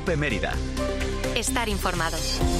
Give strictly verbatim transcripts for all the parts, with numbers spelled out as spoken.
COPE Mérida. Estar informado.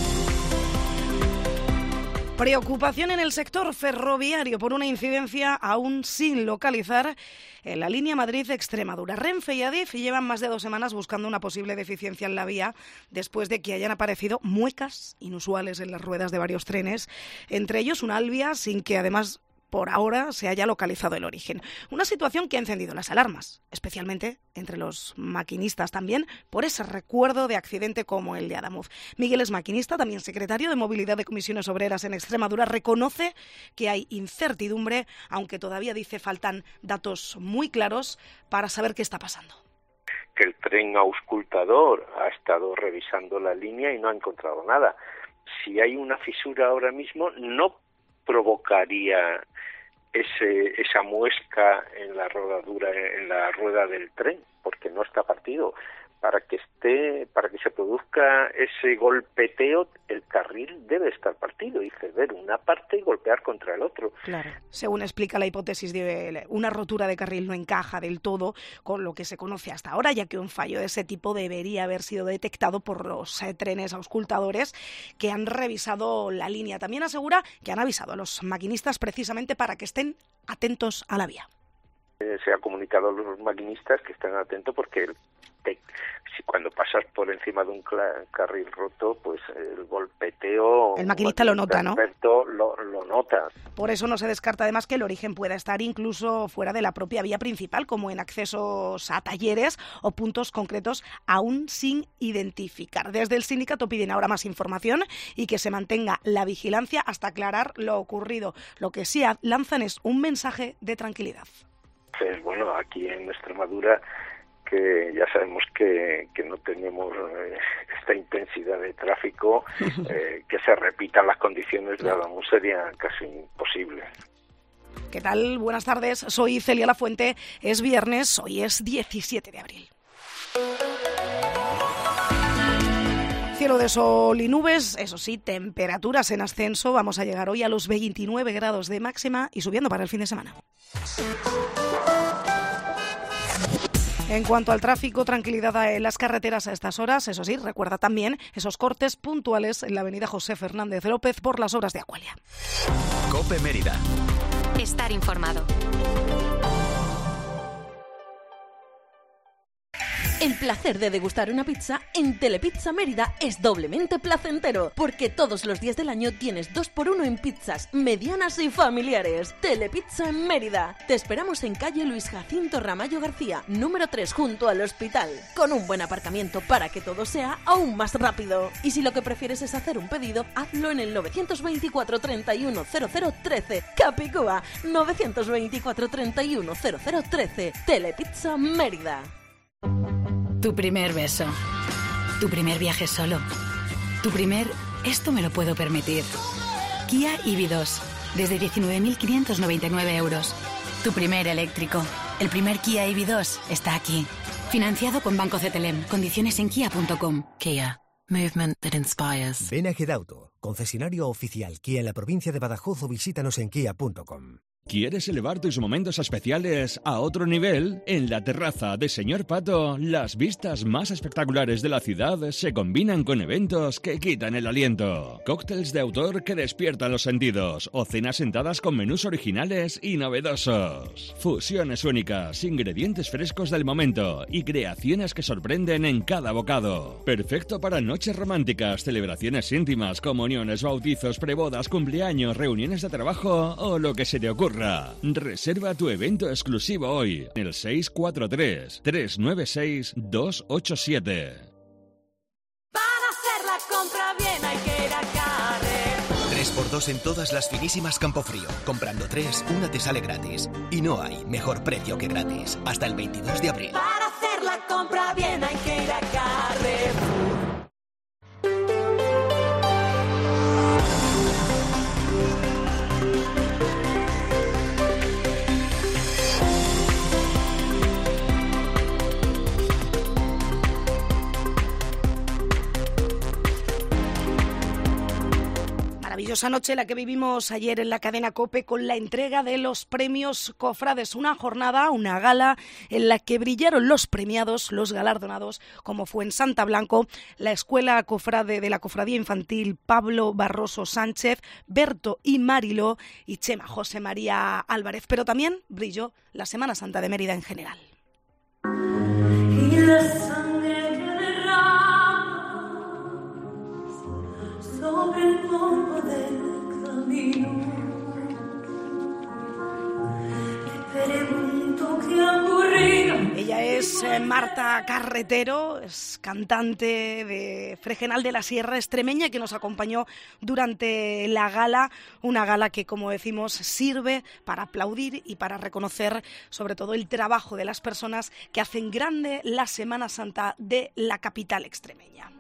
Preocupación en el sector ferroviario por una incidencia aún sin localizar en la línea Madrid-Extremadura. Renfe y Adif llevan más de dos semanas buscando una posible deficiencia en la vía después de que hayan aparecido muecas inusuales en las ruedas de varios trenes, entre ellos una albia sin que además por ahora se haya localizado el origen. Una situación que ha encendido las alarmas, especialmente entre los maquinistas también, por ese recuerdo de accidente como el de Adamuz. Miguel es maquinista, también secretario de Movilidad de Comisiones Obreras en Extremadura. Reconoce que hay incertidumbre, aunque todavía dice faltan datos muy claros para saber qué está pasando. Que el tren auscultador ha estado revisando la línea y no ha encontrado nada. Si hay una fisura ahora mismo, no provocaría ese esa muesca en la rodadura, en la rueda del tren, porque no está partido. Para que esté, para que se produzca ese golpeteo, el carril debe estar partido y ceder una parte y golpear contra el otro. Claro. Según explica la hipótesis de una rotura de carril no encaja del todo con lo que se conoce hasta ahora, ya que un fallo de ese tipo debería haber sido detectado por los eh, trenes auscultadores que han revisado la línea. También asegura que han avisado a los maquinistas precisamente para que estén atentos a la vía. Eh, se ha comunicado a los maquinistas que estén atentos porque el te, si cuando pasas por encima de un cla- carril roto, pues el golpeteo... El maquinista lo nota, ¿no? Lo, lo nota. Por eso no se descarta además que el origen pueda estar incluso fuera de la propia vía principal, como en accesos a talleres o puntos concretos aún sin identificar. Desde el sindicato piden ahora más información y que se mantenga la vigilancia hasta aclarar lo ocurrido. Lo que sí lanzan es un mensaje de tranquilidad. Pues bueno, aquí en Extremadura, que ya sabemos que, que no tenemos eh, esta intensidad de tráfico, eh, que se repitan las condiciones de Adamuz sería casi imposible. ¿Qué tal? Buenas tardes, soy Celia Lafuente, es viernes, hoy es diecisiete de abril. Cielo de sol y nubes, eso sí, temperaturas en ascenso, vamos a llegar hoy a los veintinueve grados de máxima y subiendo para el fin de semana. En cuanto al tráfico, tranquilidad en las carreteras a estas horas. Eso sí, recuerda también esos cortes puntuales en la avenida José Fernández López por las obras de Aqualia. COPE Mérida. Estar informado. El placer de degustar una pizza en Telepizza Mérida es doblemente placentero, porque todos los días del año tienes dos por uno en pizzas medianas y familiares. Telepizza en Mérida. Te esperamos en calle Luis Jacinto Ramallo García, número tres, junto al hospital, con un buen aparcamiento para que todo sea aún más rápido. Y si lo que prefieres es hacer un pedido, hazlo en el novecientos veinticuatro treinta y uno cero cero trece. Capicúa, novecientos veinticuatro treinta y uno cero cero trece. Telepizza Mérida. Tu primer beso, tu primer viaje solo, tu primer esto me lo puedo permitir. Kia E V dos, desde diecinueve mil quinientos noventa y nueve euros. Tu primer eléctrico, el primer Kia E V dos está aquí. Financiado con Banco Cetelem, condiciones en kia punto com. Kia, movement that inspires. Ven a Gedauto, concesionario oficial Kia en la provincia de Badajoz o visítanos en kia punto com. ¿Quieres elevar tus momentos especiales a otro nivel? En la terraza de Señor Pato, las vistas más espectaculares de la ciudad se combinan con eventos que quitan el aliento. Cócteles de autor que despiertan los sentidos o cenas sentadas con menús originales y novedosos. Fusiones únicas, ingredientes frescos del momento y creaciones que sorprenden en cada bocado. Perfecto para noches románticas, celebraciones íntimas, comuniones, bautizos, prebodas, cumpleaños, reuniones de trabajo o lo que se te ocurra. Reserva tu evento exclusivo hoy en el seis cuatro tres, tres nueve seis, dos ocho siete. Para hacer la compra bien hay que ir a Carrer. tres por dos en todas las finísimas Campofrío. Comprando tres, una te sale gratis. Y no hay mejor precio que gratis. Hasta el veintidós de abril. Para hacer la compra bien hay que ir a Carrer. Maravillosa noche la que vivimos ayer en la cadena COPE con la entrega de los premios Cofrades. Una jornada, una gala en la que brillaron los premiados, los galardonados, como fue en Santa Blanco, la Escuela Cofrade de la Cofradía Infantil Pablo Barroso Sánchez, Berto y Mariló y Chema José María Álvarez. Pero también brilló la Semana Santa de Mérida en general. Y la sangre que derramas sobre el polvo del camino, te pregunto qué ha ocurrido. Ella es eh, Marta Carretero, es cantante de Fregenal de la Sierra extremeña, que nos acompañó durante la gala, una gala que, como decimos, sirve para aplaudir y para reconocer sobre todo el trabajo de las personas que hacen grande la Semana Santa de la capital extremeña.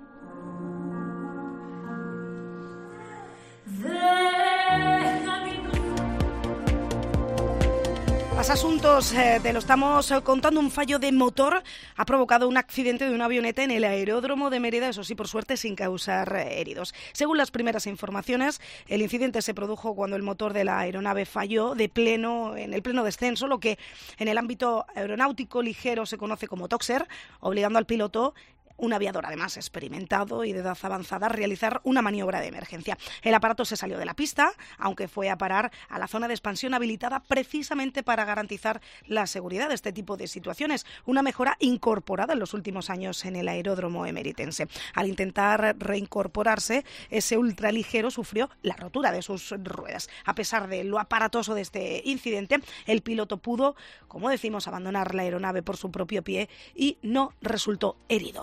Más asuntos, eh, te lo estamos contando. Un fallo de motor ha provocado un accidente de una avioneta en el aeródromo de Mérida, eso sí, por suerte, sin causar eh, heridos. Según las primeras informaciones, el incidente se produjo cuando el motor de la aeronave falló de pleno, en el pleno descenso, lo que en el ámbito aeronáutico ligero se conoce como toxer, obligando al piloto, un aviador además experimentado y de edad avanzada, a realizar una maniobra de emergencia. El aparato se salió de la pista, aunque fue a parar a la zona de expansión habilitada precisamente para garantizar la seguridad de este tipo de situaciones, una mejora incorporada en los últimos años en el aeródromo emeritense. Al intentar reincorporarse, ese ultraligero sufrió la rotura de sus ruedas. A pesar de lo aparatoso de este incidente, el piloto pudo, como decimos, abandonar la aeronave por su propio pie y no resultó herido.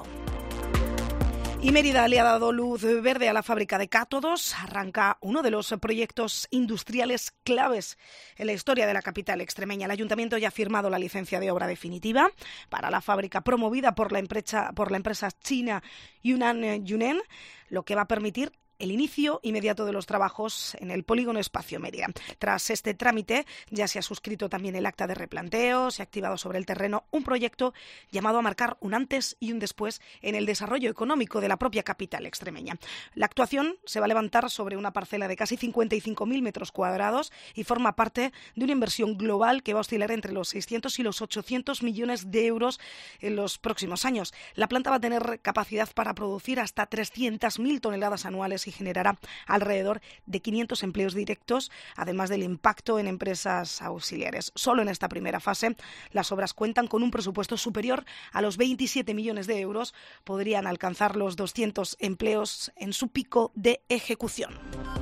Y Mérida le ha dado luz verde a la fábrica de cátodos. Arranca uno de los proyectos industriales claves en la historia de la capital extremeña. El ayuntamiento ya ha firmado la licencia de obra definitiva para la fábrica promovida por la empresa, por la empresa china Yunnan Yunen, lo que va a permitir el inicio inmediato de los trabajos en el polígono Espacio Mérida. Tras este trámite ya se ha suscrito también el acta de replanteo, se ha activado sobre el terreno un proyecto llamado a marcar un antes y un después en el desarrollo económico de la propia capital extremeña. La actuación se va a levantar sobre una parcela de casi cincuenta y cinco mil metros cuadrados y forma parte de una inversión global que va a oscilar entre los seiscientos y los ochocientos millones de euros en los próximos años. La planta va a tener capacidad para producir hasta trescientas mil toneladas anuales y generará alrededor de quinientos empleos directos, además del impacto en empresas auxiliares. Solo en esta primera fase, las obras cuentan con un presupuesto superior a los veintisiete millones de euros. Podrían alcanzar los doscientos empleos en su pico de ejecución.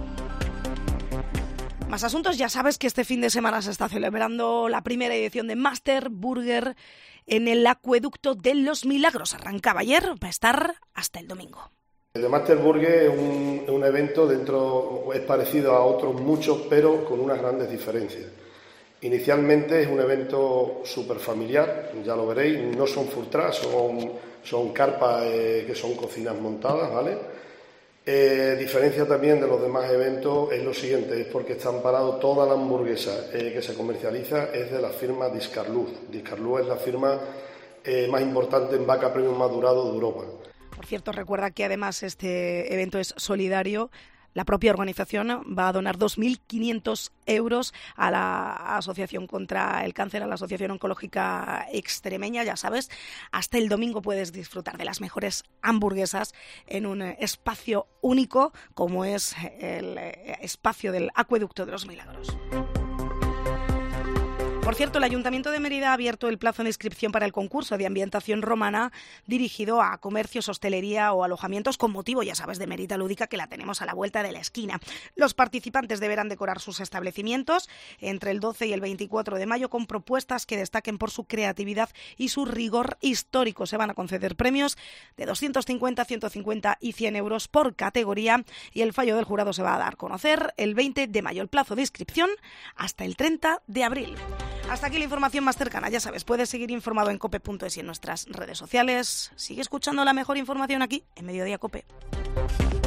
Más asuntos, ya sabes que este fin de semana se está celebrando la primera edición de Master Burger en el Acueducto de los Milagros. Arrancaba ayer, va a estar hasta el domingo. El Master Burger es un, un evento dentro, es parecido a otros muchos, pero con unas grandes diferencias. Inicialmente es un evento súper familiar, ya lo veréis, no son food trucks, son, son carpas eh, que son cocinas montadas, ¿vale? Eh, diferencia también de los demás eventos es lo siguiente, es porque está amparado toda la hamburguesa eh, que se comercializa es de la firma Discarluz. Discarluz es la firma eh, más importante en vaca premium madurado de Europa. Por cierto, recuerda que además este evento es solidario. La propia organización va a donar dos mil quinientos euros a la Asociación contra el Cáncer, a la Asociación Oncológica Extremeña. Ya sabes, hasta el domingo puedes disfrutar de las mejores hamburguesas en un espacio único como es el espacio del Acueducto de los Milagros. Por cierto, el Ayuntamiento de Mérida ha abierto el plazo de inscripción para el concurso de ambientación romana dirigido a comercios, hostelería o alojamientos con motivo, ya sabes, de Mérida Lúdica, que la tenemos a la vuelta de la esquina. Los participantes deberán decorar sus establecimientos entre el doce y el veinticuatro de mayo con propuestas que destaquen por su creatividad y su rigor histórico. Se van a conceder premios de doscientos cincuenta, ciento cincuenta y cien euros por categoría y el fallo del jurado se va a dar a conocer el veinte de mayo. El plazo de inscripción hasta el treinta de abril. Hasta aquí la información más cercana, ya sabes, puedes seguir informado en cope punto es y en nuestras redes sociales. Sigue escuchando la mejor información aquí en Mediodía Cope.